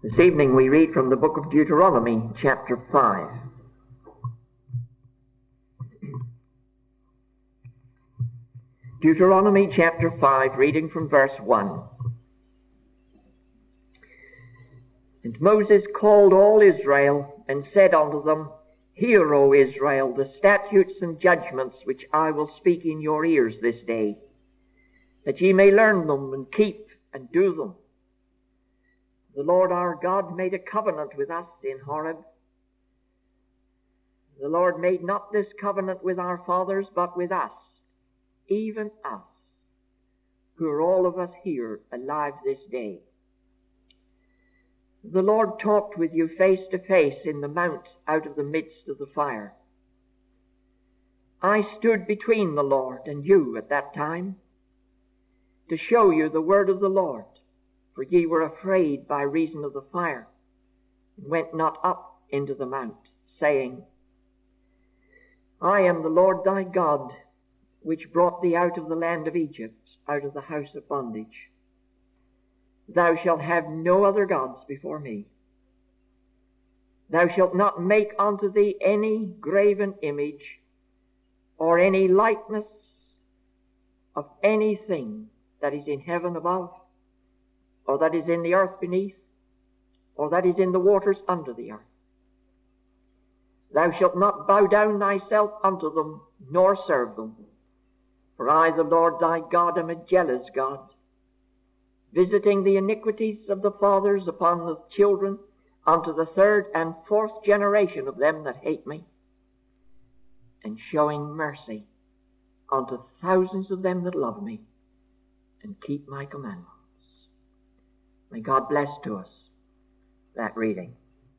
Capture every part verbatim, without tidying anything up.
This evening we read from the book of Deuteronomy, chapter five. Deuteronomy chapter five, reading from verse one. And Moses called all Israel, and said unto them, Hear, O Israel, the statutes and judgments which I will speak in your ears this day, that ye may learn them, and keep, and do them. The Lord our God made a covenant with us in Horeb. The Lord made not this covenant with our fathers, but with us, even us, who are all of us here alive this day. The Lord talked with you face to face in the mount out of the midst of the fire. I stood between the Lord and you at that time, to show you the word of the Lord, for ye were afraid by reason of the fire, and went not up into the mount, saying, I am the Lord thy God, which brought thee out of the land of Egypt, out of the house of bondage. Thou shalt have no other gods before me. Thou shalt not make unto thee any graven image, or any likeness of anything that is in heaven above, or that is in the earth beneath, or that is in the waters under the earth. Thou shalt not bow down thyself unto them, nor serve them. For I, the Lord thy God, am a jealous God, visiting the iniquities of the fathers upon the children, unto the third and fourth generation of them that hate me, and showing mercy unto thousands of them that love me, and keep my commandments. May God bless to us that reading.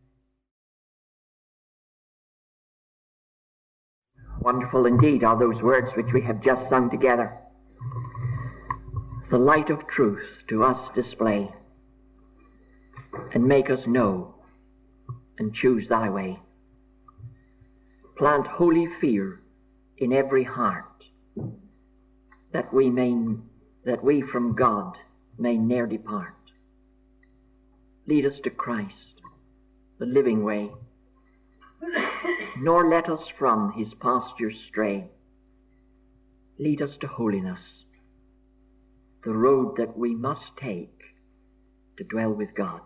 Wonderful indeed are those words which we have just sung together. The light of truth to us display, and make us know and choose thy way. Plant holy fear in every heart, that we may that we from God may ne'er depart. Lead us to Christ, the living way, nor let us from his pastures stray. Lead us to holiness, the road that we must take to dwell with God.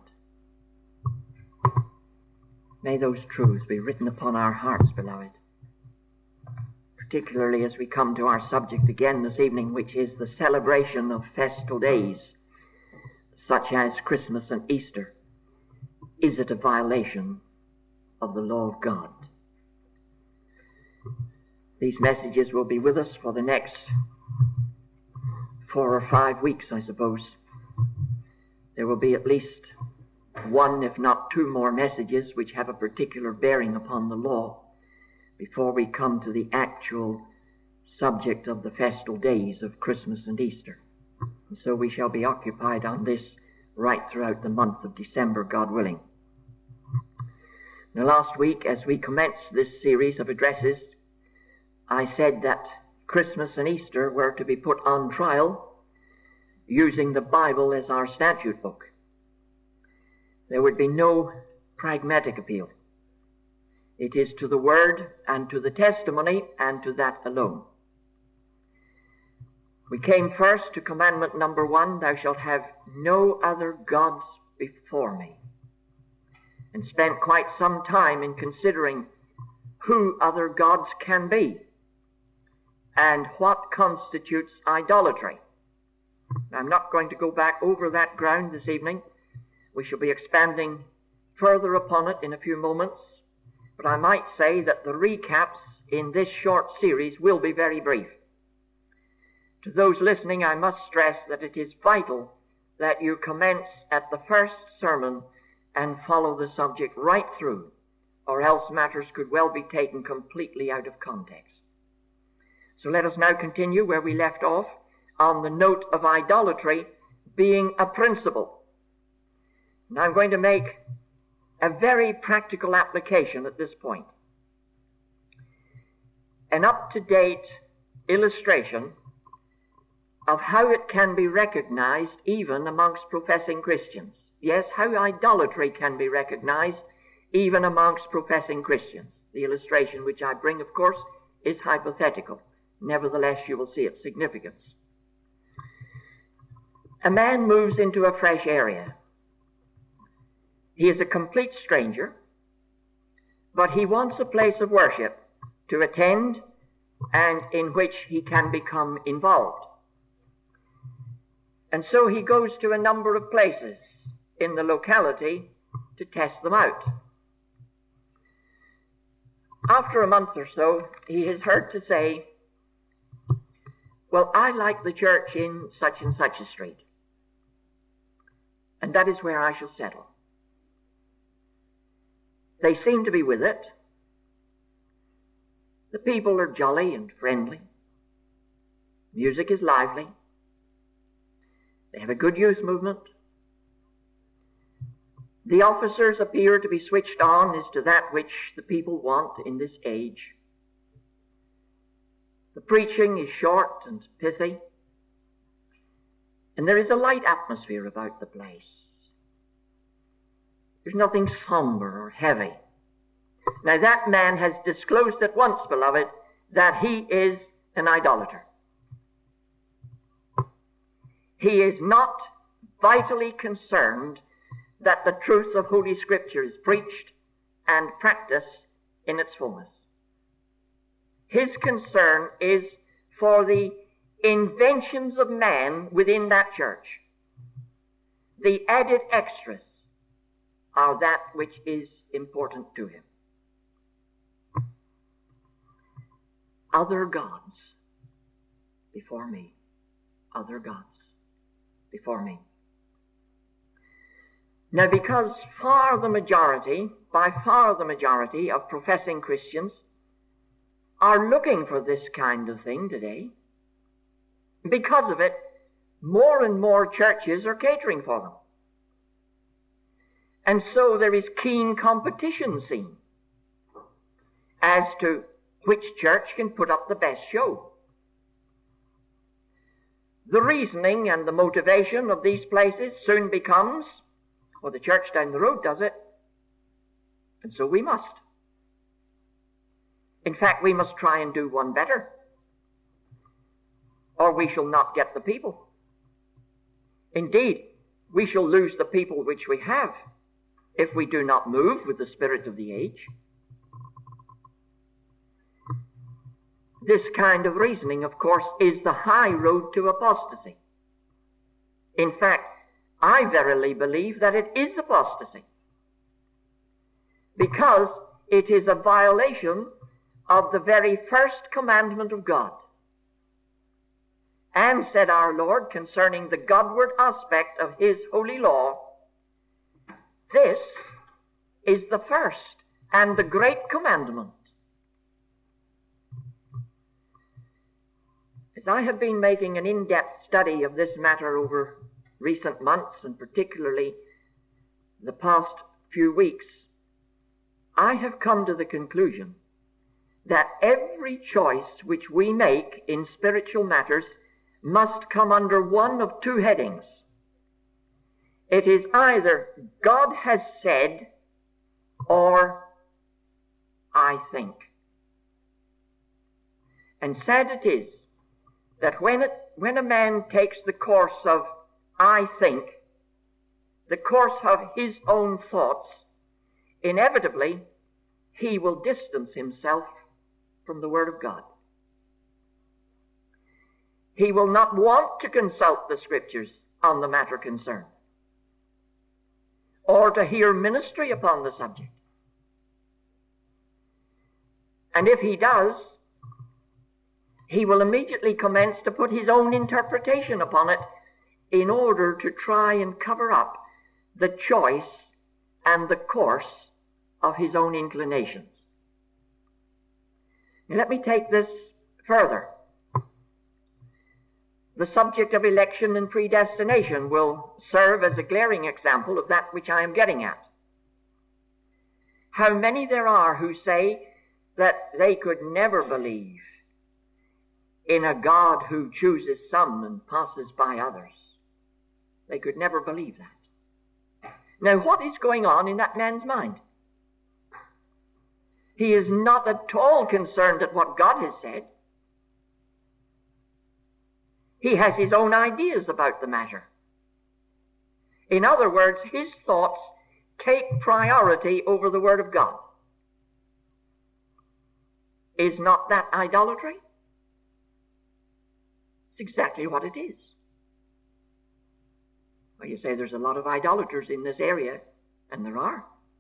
May those truths be written upon our hearts, beloved, particularly as we come to our subject again this evening, which is the celebration of festal days, such as Christmas and Easter. Is it a violation of the law of God? These messages will be with us for the next four or five weeks, I suppose. There will be at least one, if not two more messages which have a particular bearing upon the law before we come to the actual subject of the festal days of Christmas and Easter. And so we shall be occupied on this right throughout the month of December, God willing. Now, last week, as we commenced this series of addresses, I said that Christmas and Easter were to be put on trial using the Bible as our statute book. There would be no pragmatic appeal. It is to the Word and to the testimony and to that alone. We came first to commandment number one, thou shalt have no other gods before me, and spent quite some time in considering who other gods can be and what constitutes idolatry. I'm not going to go back over that ground this evening. We shall be expanding further upon it in a few moments, but I might say that the recaps in this short series will be very brief. To those listening, I must stress that it is vital that you commence at the first sermon and follow the subject right through, or else matters could well be taken completely out of context. So let us now continue where we left off, on the note of idolatry being a principle. Now I'm going to make a very practical application at this point. An up-to-date illustration of how it can be recognized even amongst professing Christians. yes, how idolatry can be recognized even amongst professing Christians. The illustration which I bring, of course, is hypothetical. Nevertheless, you will see its significance. A man moves into a fresh area. He is a complete stranger, but he wants a place of worship to attend and in which he can become involved. And so he goes to a number of places in the locality to test them out. After a month or so, he is heard to say, well, I like the church in such and such a street, and that is where I shall settle. They seem to be with it. The people are jolly and friendly. Music is lively. They have a good youth movement. The officers appear to be switched on as to that which the people want in this age. The preaching is short and pithy, and there is a light atmosphere about the place. There's nothing somber or heavy. Now that man has disclosed at once, beloved, that he is an idolater. He is not vitally concerned that the truth of Holy Scripture is preached and practiced in its fullness. His concern is for the inventions of man within that church. The added extras are that which is important to him. Other gods before me. Other gods before me. Now, because far the majority, by far the majority of professing Christians are looking for this kind of thing today, because of it, more and more churches are catering for them. And so there is keen competition seen as to which church can put up the best show. The reasoning and the motivation of these places soon becomes, well, the church down the road does it, and so we must. In fact, we must try and do one better, or we shall not get the people. Indeed, we shall lose the people which we have if we do not move with the spirit of the age. This kind of reasoning, of course, is the high road to apostasy. In fact, I verily believe that it is apostasy, because it is a violation of the very first commandment of God. And said our Lord concerning the Godward aspect of his holy law, this is the first and the great commandment. As I have been making an in-depth study of this matter over recent months, and particularly the past few weeks, I have come to the conclusion that every choice which we make in spiritual matters must come under one of two headings. It is either God has said or I think. And sad it is that when, it, when a man takes the course of I think, the course of his own thoughts, inevitably he will distance himself from the Word of God. He will not want to consult the Scriptures on the matter concerned, or to hear ministry upon the subject. And if he does, he will immediately commence to put his own interpretation upon it in order to try and cover up the choice and the course of his own inclinations. Now, let me take this further. The subject of election and predestination will serve as a glaring example of that which I am getting at. How many there are who say that they could never believe in a God who chooses some and passes by others. They could never believe that. Now, what is going on in that man's mind? He is not at all concerned at what God has said. He has his own ideas about the matter. In other words, his thoughts take priority over the Word of God. Is not that idolatry? It's exactly what it is. Well, you say there's a lot of idolaters in this area, and there are.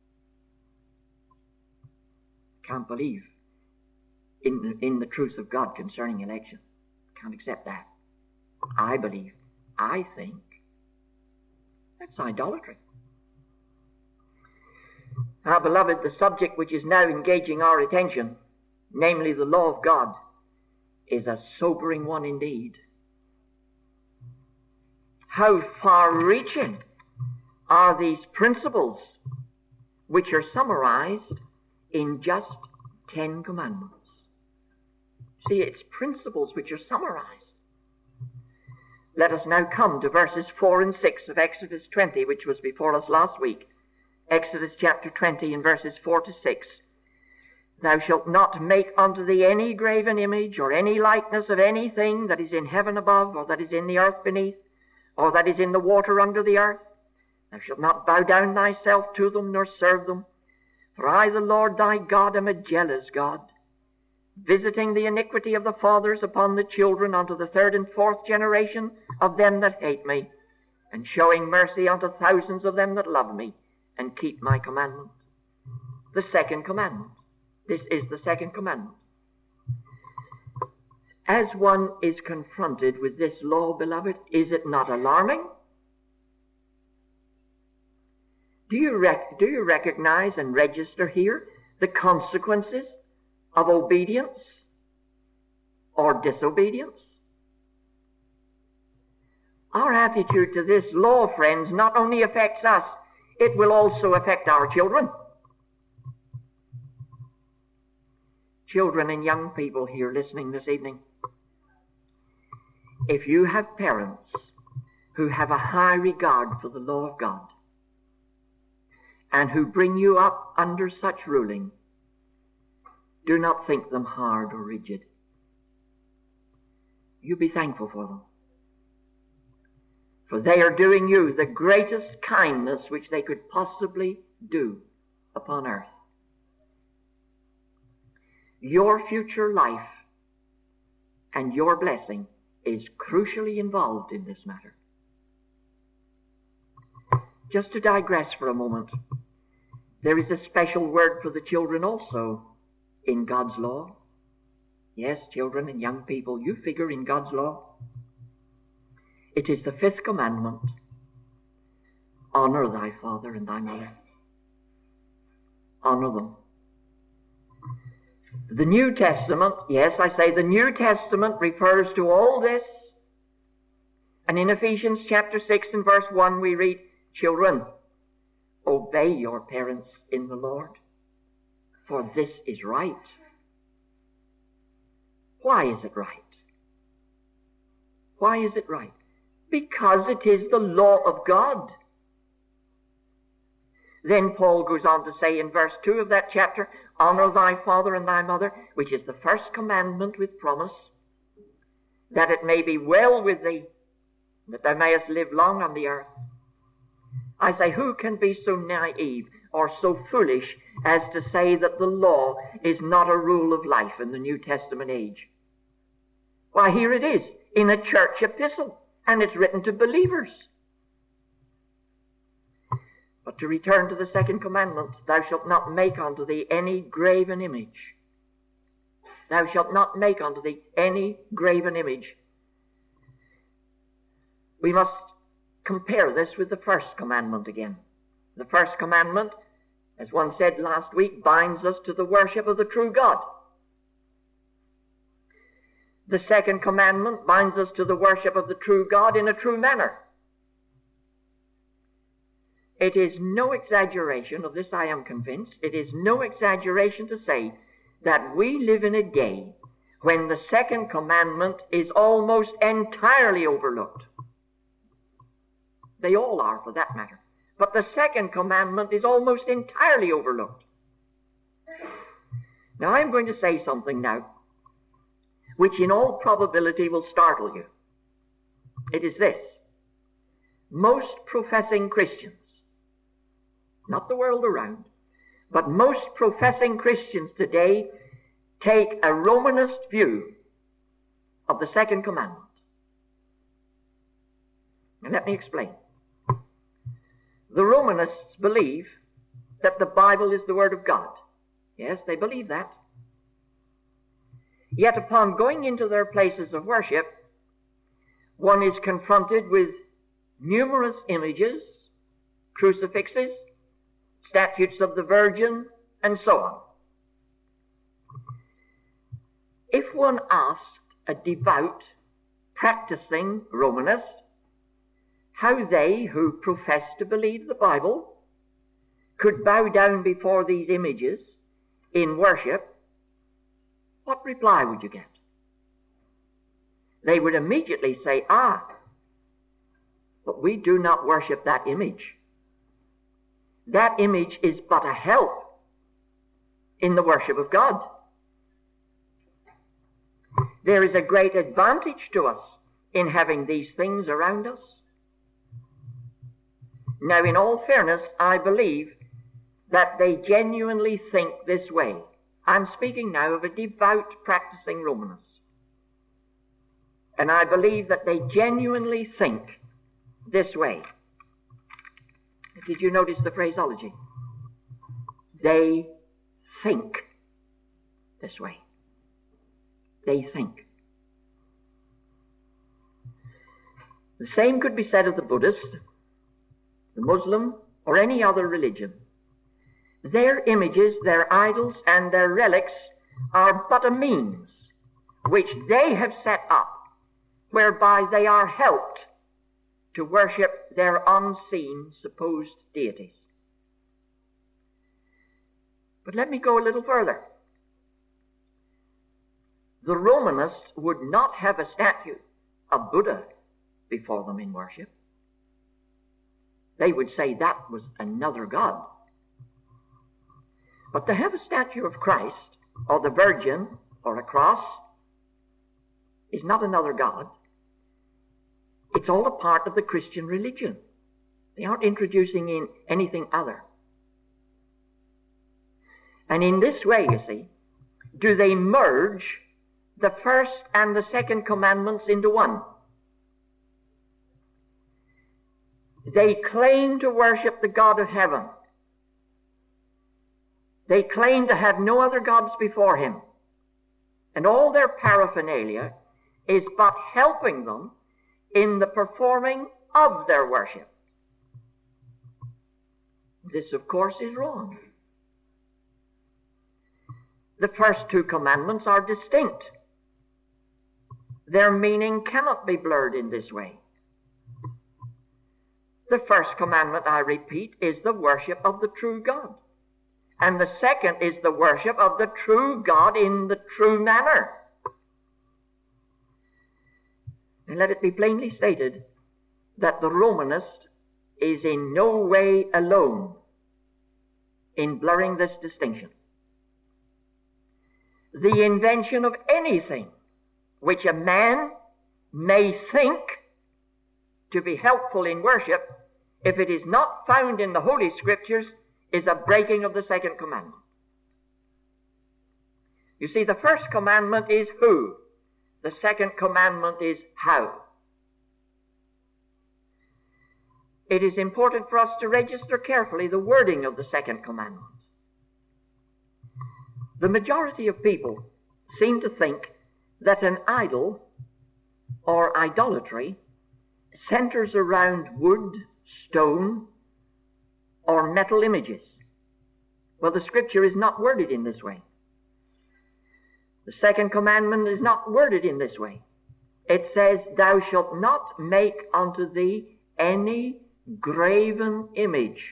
Can't believe in, in the truth of God concerning election. Can't accept that. I believe, I think, that's idolatry. Our beloved, the subject which is now engaging our attention, namely the law of God, is a sobering one indeed. How far-reaching are these principles which are summarized in just Ten Commandments? See, it's principles which are summarized. Let us now come to verses four and six of Exodus twenty, which was before us last week. Exodus chapter twenty and verses four to six. Thou shalt not make unto thee any graven image, or any likeness of anything that is in heaven above, or that is in the earth beneath, or that is in the water under the earth. Thou shalt not bow down thyself to them, nor serve them. For I, the Lord thy God, am a jealous God, visiting the iniquity of the fathers upon the children unto the third and fourth generation of them that hate me, and showing mercy unto thousands of them that love me, and keep my commandments. The second commandment. This is the second commandment. As one is confronted with this law, beloved, is it not alarming? Do you, rec- do you recognize and register here the consequences of obedience or disobedience? Our attitude to this law, friends, not only affects us, it will also affect our children. Children and young people here listening this evening, if you have parents who have a high regard for the law of God and who bring you up under such ruling, do not think them hard or rigid. You be thankful for them. For they are doing you the greatest kindness which they could possibly do upon earth. Your future life and your blessing is crucially involved in this matter. Just to digress for a moment, there is a special word for the children also in God's law. Yes, children and young people, you figure in God's law. It is the fifth commandment. Honor thy father and thy mother. Honor them. The New Testament, yes, I say the New Testament refers to all this. And in Ephesians chapter six and verse one we read, children, obey your parents in the Lord, for this is right. Why is it right? Why is it right? Because it is the law of God. Then Paul goes on to say in verse two of that chapter, honor thy father and thy mother, which is the first commandment with promise, that it may be well with thee, that thou mayest live long on the earth. I say, who can be so naive or so foolish as to say that the law is not a rule of life in the New Testament age? Why, here it is in a church epistle, and it's written to believers. But to return to the second commandment, thou shalt not make unto thee any graven image. Thou shalt not make unto thee any graven image. We must compare this with the first commandment again. The first commandment, as one said last week, binds us to the worship of the true God. The second commandment binds us to the worship of the true God in a true manner. It is no exaggeration, of this I am convinced, it is no exaggeration to say that we live in a day when the second commandment is almost entirely overlooked. They all are, for that matter. But the second commandment is almost entirely overlooked. Now I'm going to say something now, which in all probability will startle you. It is this. Most professing Christians, not the world around, but most professing Christians today take a Romanist view of the second commandment. And let me explain. The Romanists believe that the Bible is the Word of God. Yes, they believe that. Yet upon going into their places of worship, one is confronted with numerous images, crucifixes, statues of the Virgin, and so on. If one asked a devout, practicing Romanist how they, who profess to believe the Bible, could bow down before these images in worship, what reply would you get? They would immediately say, ah, but we do not worship that image. That image is but a help in the worship of God. There is a great advantage to us in having these things around us. Now, in all fairness, I believe that they genuinely think this way. I'm speaking now of a devout, practicing Romanist. And I believe that they genuinely think this way. Did you notice the phraseology? They think this way. They think. The same could be said of the Buddhist, the Muslim, or any other religion. Their images, their idols, and their relics are but a means which they have set up whereby they are helped to worship their unseen supposed deities. But let me go a little further. The Romanists would not have a statue of Buddha before them in worship. They would say that was another god. But to have a statue of Christ, or the Virgin, or a cross, is not another god. It's all a part of the Christian religion. They aren't introducing in anything other. And in this way, you see, do they merge the first and the second commandments into one. They claim to worship the God of heaven. They claim to have no other gods before him. And all their paraphernalia is but helping them in the performing of their worship. This, of course, is wrong. The first two commandments are distinct. Their meaning cannot be blurred in this way. The first commandment, I repeat, is the worship of the true God. And the second is the worship of the true God in the true manner. And let it be plainly stated that the Romanist is in no way alone in blurring this distinction. The invention of anything which a man may think to be helpful in worship, if it is not found in the Holy Scriptures, is a breaking of the second commandment. You see, the first commandment is who. The second commandment is how. It is important for us to register carefully the wording of the second commandment. The majority of people seem to think that an idol or idolatry centers around wood, stone, or metal images. Well, the Scripture is not worded in this way. The second commandment is not worded in this way. It says, "Thou shalt not make unto thee any graven image."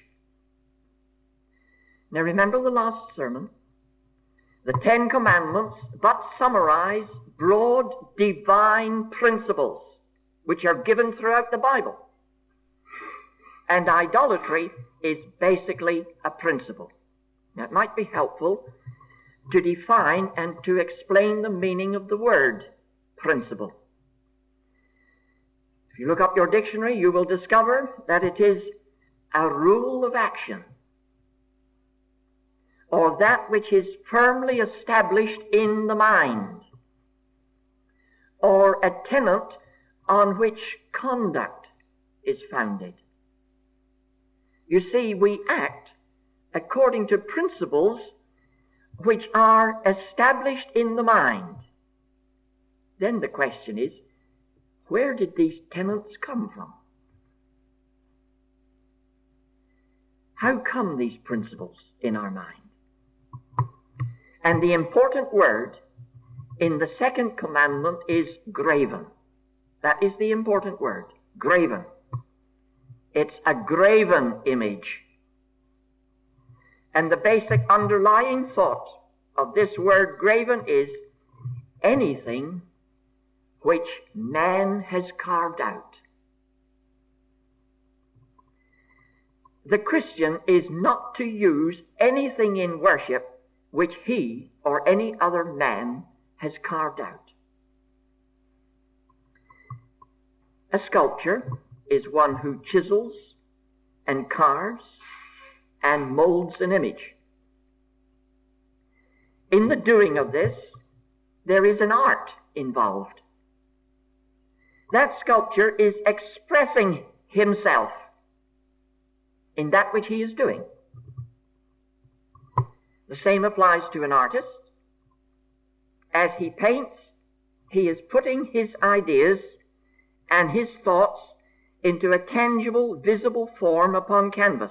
Now remember the last sermon. The Ten Commandments but summarize broad divine principles which are given throughout the Bible. And idolatry is basically a principle. Now, it might be helpful to define and to explain the meaning of the word principle. If you look up your dictionary, you will discover that it is a rule of action, or that which is firmly established in the mind, or a tenet on which conduct is founded. You see, we act according to principles which are established in the mind. Then the question is, where did these tenets come from? How come these principles in our mind? And the important word in the second commandment is graven. That is the important word, graven. It's a graven image. And the basic underlying thought of this word graven is anything which man has carved out. The Christian is not to use anything in worship which he or any other man has carved out. A sculptor is one who chisels and carves and molds an image. In the doing of this, there is an art involved. That sculptor is expressing himself in that which he is doing. The same applies to an artist. As he paints, he is putting his ideas and his thoughts into a tangible, visible form upon canvas.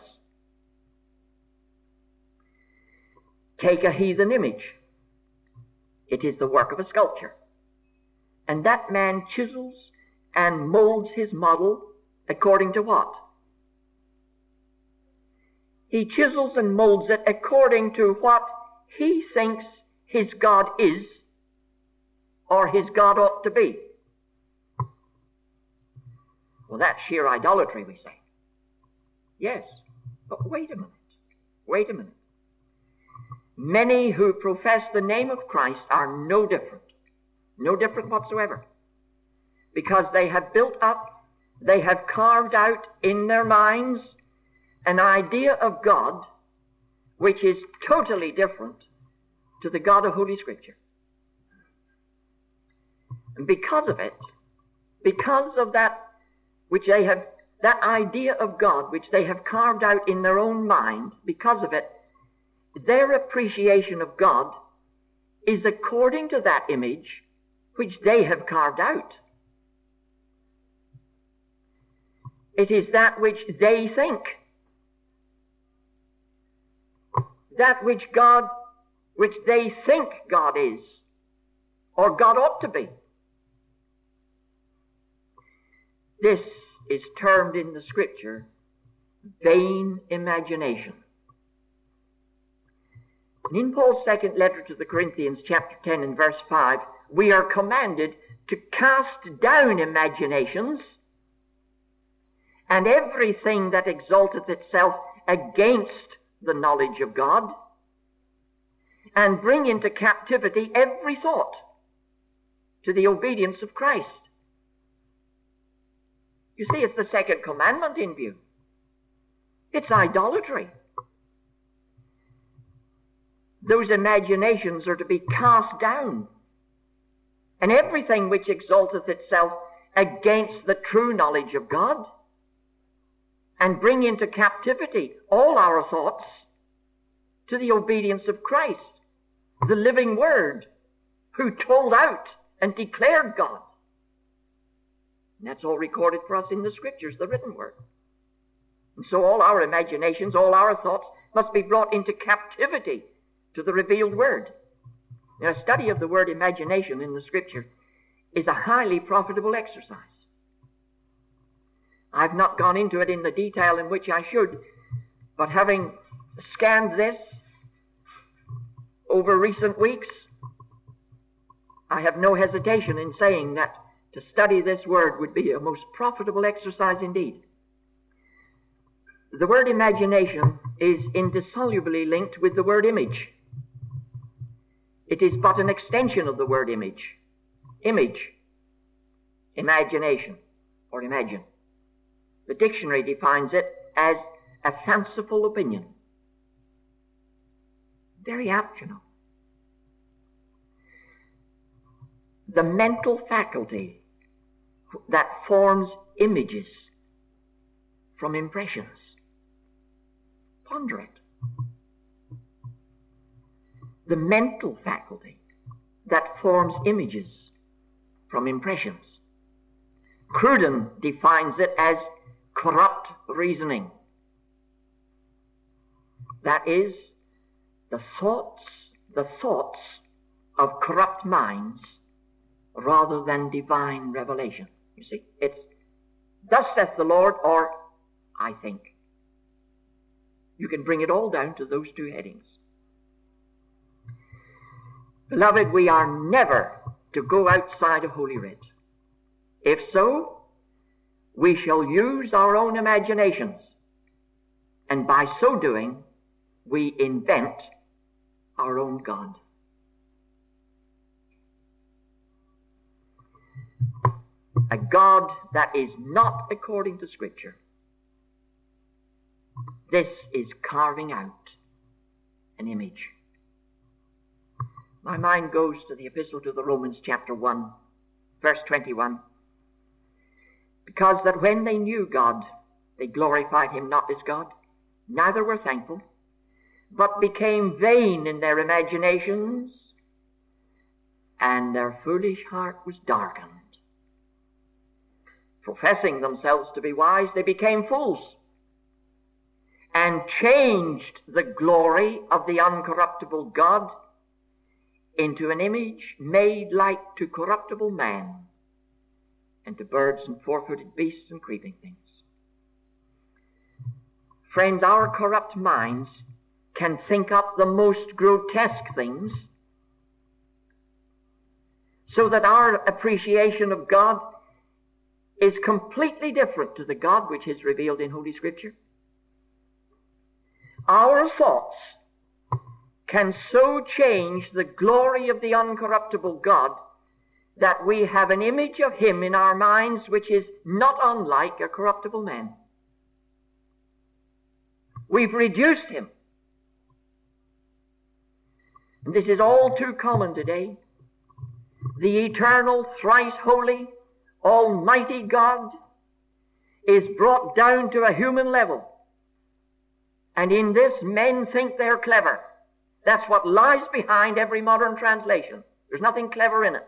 Take a heathen image. It is the work of a sculptor. And that man chisels and molds his model according to what? He chisels and molds it according to what he thinks his God is, or his God ought to be. Well, that's sheer idolatry, we say. Yes, but wait a minute. Wait a minute. Many who profess the name of Christ are no different. No different whatsoever. Because they have built up, they have carved out in their minds an idea of God which is totally different to the God of Holy Scripture. And because of it, because of that which they have, that idea of God which they have carved out in their own mind, because of it, their appreciation of God is according to that image which they have carved out. It is that which they think. That which God, which they think God is, or God ought to be. This is termed in the Scripture vain imagination. And in Paul's second letter to the Corinthians, chapter ten and verse five, we are commanded to cast down imaginations and everything that exalteth itself against the knowledge of God, and bring into captivity every thought to the obedience of Christ. You see, it's the second commandment in view. It's idolatry. Those imaginations are to be cast down, and everything which exalteth itself against the true knowledge of God, and bring into captivity all our thoughts to the obedience of Christ, the living Word, who told out and declared God. And that's all recorded for us in the Scriptures, the written Word. And so all our imaginations, all our thoughts must be brought into captivity to the revealed Word. Now, a study of the word imagination in the Scripture is a highly profitable exercise. I've not gone into it in the detail in which I should, but having scanned this over recent weeks, I have no hesitation in saying that to study this word would be a most profitable exercise indeed. the word imagination is indissolubly linked with the word image. It is but an extension of the word image. Image, imagination, or imagine. The dictionary defines it as a fanciful opinion. Very apt, you know. The mental faculty that forms images from impressions. Ponder it. The mental faculty that forms images from impressions. Cruden defines it as corrupt reasoning. That is, the thoughts, the thoughts of corrupt minds rather than divine revelation. You see, it's thus saith the Lord, or I think. You can bring it all down to those two headings. Beloved, we are never to go outside of Holy Writ. If so, we shall use our own imaginations, and by so doing, we invent our own God. A God that is not according to Scripture. This is carving out an image. My mind goes to the Epistle to the Romans chapter one, verse twenty-one. Because that when they knew God, they glorified him not as God, neither were thankful, but became vain in their imaginations, and their foolish heart was darkened. Professing themselves to be wise, they became fools, and changed the glory of the uncorruptible God into an image made like to corruptible man, and to birds and four-footed beasts and creeping things. Friends, our corrupt minds can think up the most grotesque things, so that our appreciation of God is completely different to the God which is revealed in Holy Scripture. Our thoughts can so change the glory of the uncorruptible God that we have an image of him in our minds which is not unlike a corruptible man. We've reduced him. And this is all too common today. The eternal, thrice holy, almighty God is brought down to a human level. And in this, men think they're clever. That's what lies behind every modern translation. There's nothing clever in it.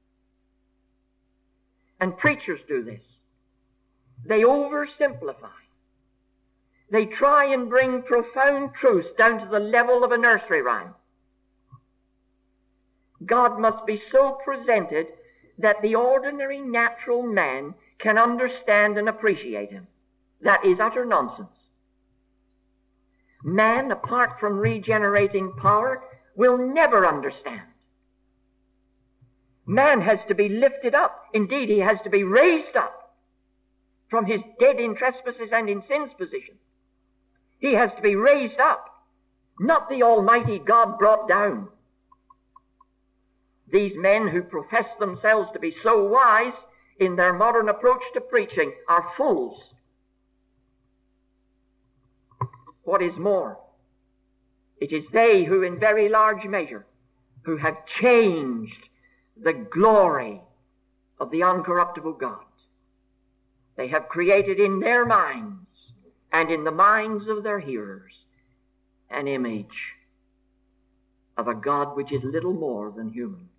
And preachers do this. They oversimplify. They try and bring profound truth down to the level of a nursery rhyme. God must be so presented that the ordinary natural man can understand and appreciate him. That is utter nonsense. Man, apart from regenerating power, will never understand. Man has to be lifted up. Indeed, he has to be raised up from his dead in trespasses and in sins position. He has to be raised up, not the Almighty God brought down. These men who profess themselves to be so wise in their modern approach to preaching are fools. What is more, it is they who in very large measure who have changed the glory of the uncorruptible God. They have created in their minds and in the minds of their hearers an image of a God which is little more than human.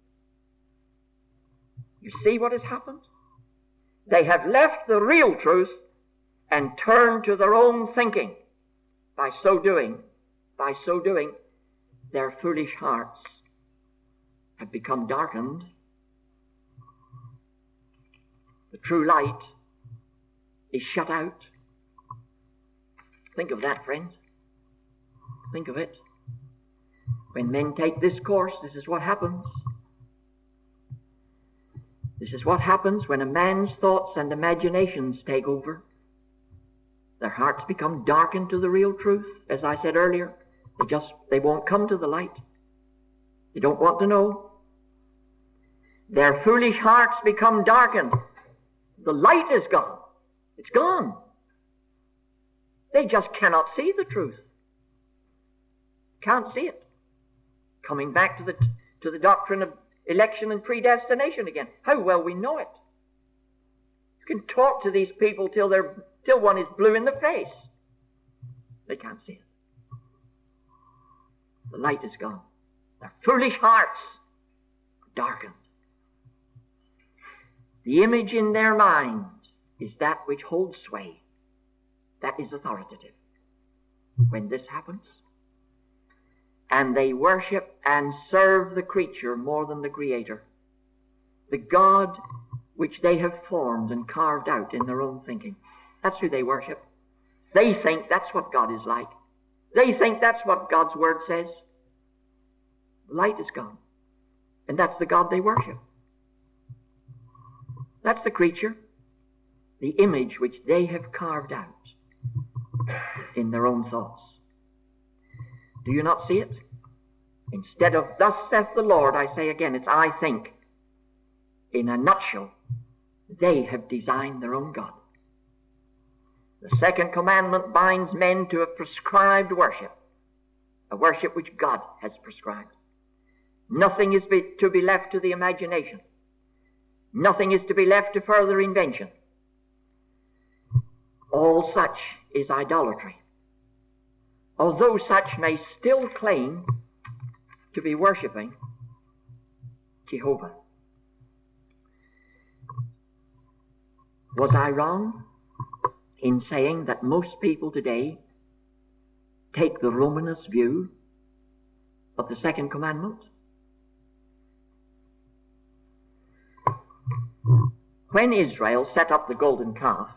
You see what has happened? They have left the real truth and turned to their own thinking. By so doing, by so doing, their foolish hearts have become darkened. The true light is shut out. Think of that, friends. Think of it. When men take this course, this is what happens. This is what happens when a man's thoughts and imaginations take over. Their hearts become darkened to the real truth. As I said earlier, they just, they won't come to the light. They don't want to know. Their foolish hearts become darkened. The light is gone. It's gone. They just cannot see the truth. Can't see it. Coming back to the, to the doctrine of election and predestination again. How well we know it. You can talk to these people till they're till one is blue in the face. They can't see it. The light is gone. Their foolish hearts are darkened. The image in their mind is that which holds sway. That is authoritative. When this happens, and they worship and serve the creature more than the Creator, the God which they have formed and carved out in their own thinking. That's who they worship. They think that's what God is like. They think that's what God's Word says. Light is gone. And that's the God they worship. That's the creature, the image which they have carved out in their own thoughts. Do you not see it? Instead of thus saith the Lord, I say again, it's I think. In a nutshell, they have designed their own God. The second commandment binds men to a prescribed worship, a worship which God has prescribed. Nothing is be, to be left to the imagination. Nothing is to be left to further invention. All such is idolatry, although such may still claim to be worshipping Jehovah. Was I wrong in saying that most people today take the Romanist view of the second commandment? When Israel set up the golden calf,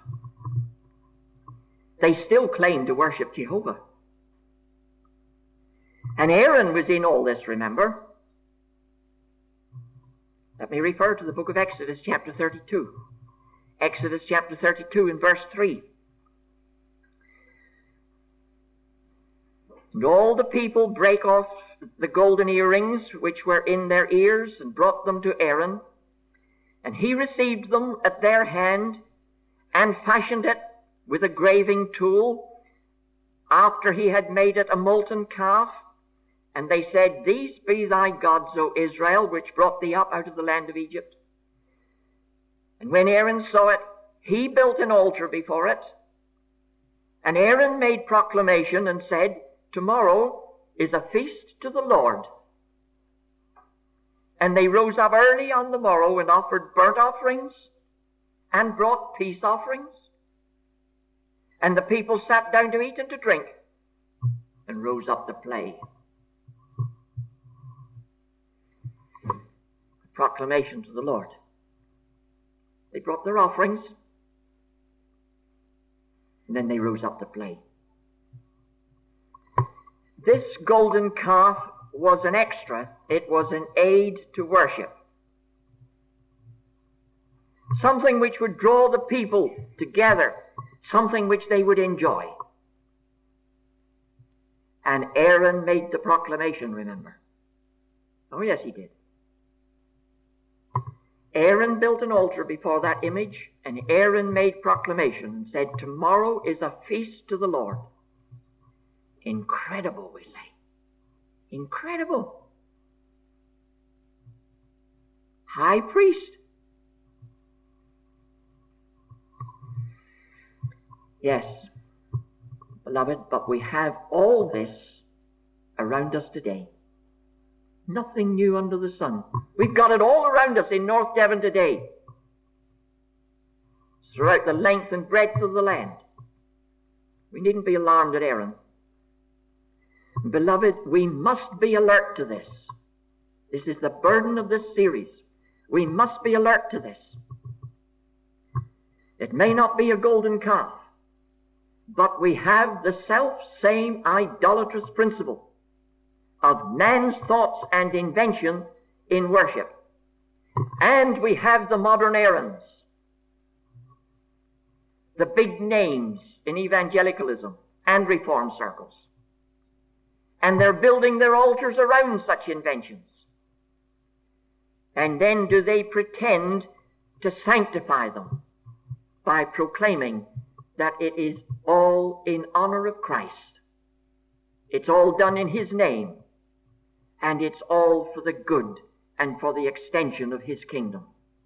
they still claimed to worship Jehovah. And Aaron was in all this, remember? Let me refer to the book of Exodus chapter thirty-two. Exodus chapter thirty-two and verse three. And all the people brake off the golden earrings which were in their ears and brought them to Aaron. And he received them at their hand and fashioned it with a graving tool after he had made it a molten calf. And they said, These be thy gods, O Israel, which brought thee up out of the land of Egypt. And when Aaron saw it, he built an altar before it. And Aaron made proclamation and said, Tomorrow is a feast to the Lord. And they rose up early on the morrow and offered burnt offerings and brought peace offerings. And the people sat down to eat and to drink and rose up to play. Proclamation to the Lord. They brought their offerings and then they rose up to play. This golden calf was an extra. It was an aid to worship. Something which would draw the people together. Something which they would enjoy. And Aaron made the proclamation, remember. Oh yes, he did. Aaron built an altar before that image, and Aaron made proclamation and said, Tomorrow is a feast to the Lord. Incredible, we say. Incredible. High priest. Yes, beloved, but we have all this around us today. Nothing new under the sun. We've got it all around us in North Devon today. Throughout the length and breadth of the land. We needn't be alarmed at Aaron. Beloved, we must be alert to this. This is the burden of this series. We must be alert to this. It may not be a golden calf, but we have the self-same idolatrous principle of man's thoughts and invention in worship. And we have the modern Aarons. the big names in evangelicalism and reform circles. And they're building their altars around such inventions. And then do they pretend to sanctify them by proclaiming that it is all in honor of Christ. It's all done in His name. And it's all for the good and for the extension of His kingdom.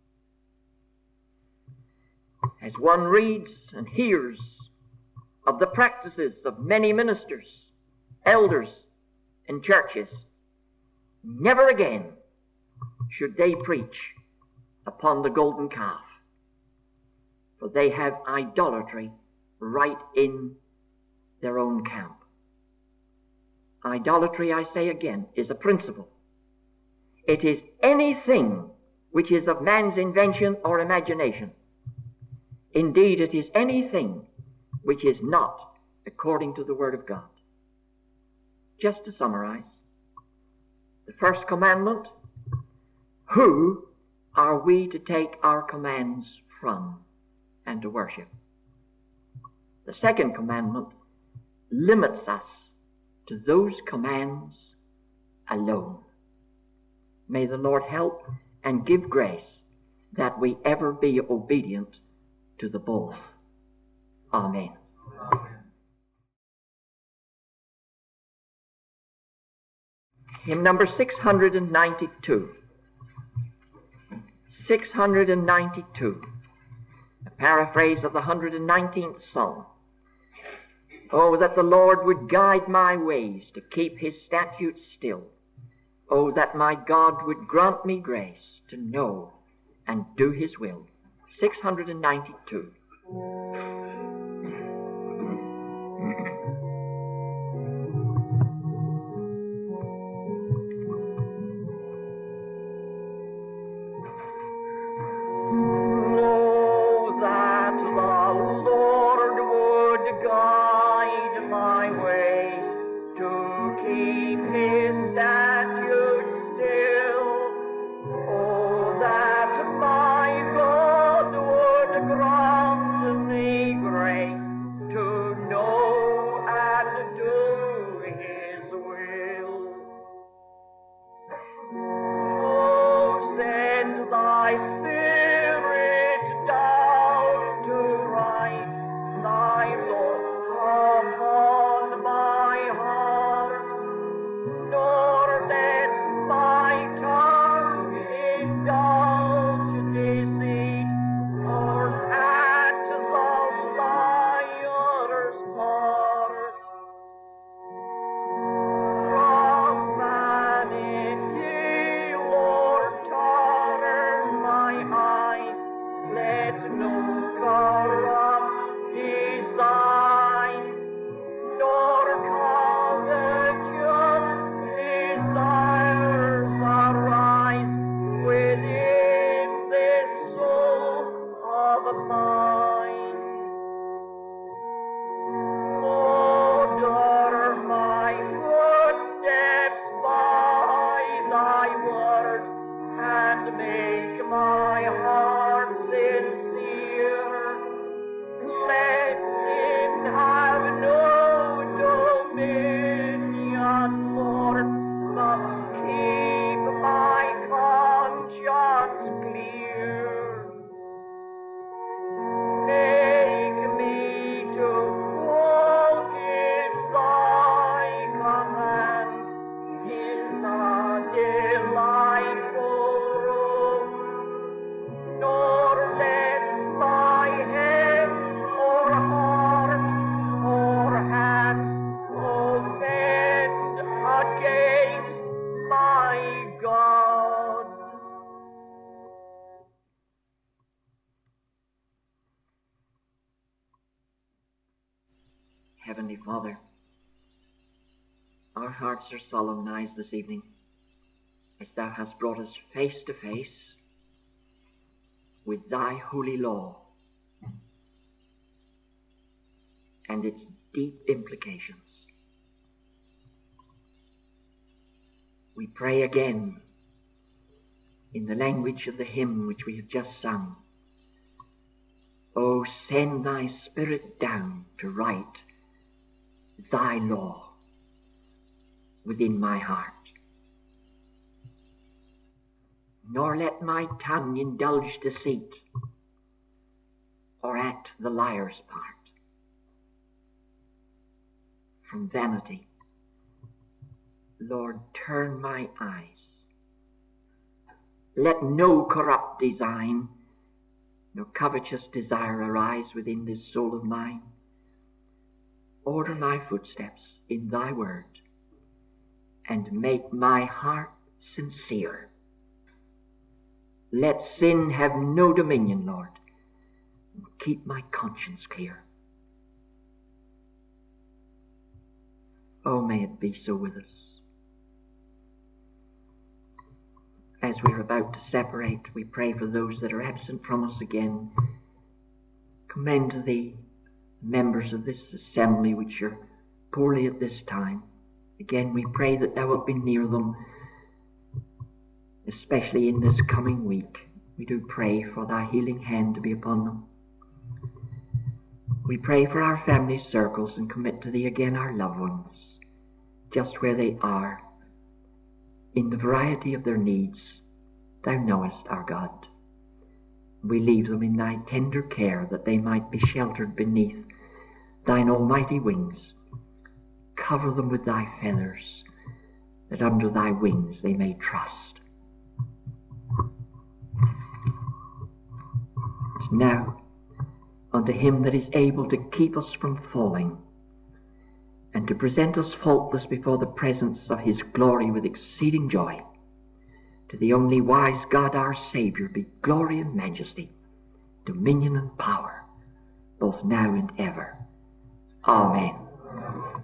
As one reads and hears of the practices of many ministers, elders in churches, never again should they preach upon the golden calf, for they have idolatry right in their own camp. Idolatry, I say again, is a principle. It is anything which is of man's invention or imagination. Indeed, it is anything which is not according to the Word of God. Just to summarize, the first commandment, who are we to take our commands from and to worship? The second commandment limits us to those commands alone. May the Lord help and give grace that we ever be obedient to the both. Amen. Amen. Hymn number six hundred ninety-two. six hundred ninety-two. A paraphrase of the one hundred nineteenth Psalm. Oh, that the Lord would guide my ways to keep His statutes still. Oh, that my God would grant me grace to know and do His will. six hundred ninety-two. Heavenly Father, our hearts are solemnized this evening as Thou hast brought us face to face with Thy holy law and its deep implications. We pray again in the language of the hymn which we have just sung. O send thy Spirit down to write thy law within my heart. Nor let my tongue indulge deceit, or act the liar's part. From vanity, Lord, turn my eyes. Let no corrupt design, nor covetous desire arise within this soul of mine. Order my footsteps in thy word, and make my heart sincere. Let sin have no dominion, Lord, and keep my conscience clear. Oh, may it be so with us. As we are about to separate, we pray for those that are absent from us again. Commend to thee members of this assembly which are poorly at this time. Again, we pray that thou wilt be near them, especially in this coming week. We do pray for thy healing hand to be upon them. We pray for our family circles and commit to thee again our loved ones, just where they are, in the variety of their needs. Thou knowest, our God. We leave them in thy tender care, that they might be sheltered beneath thine almighty wings. Cover them with thy feathers, that under thy wings they may trust. Now, unto him that is able to keep us from falling, and to present us faultless before the presence of his glory with exceeding joy, to the only wise God our Saviour be glory and majesty, dominion and power, both now and ever. Amen.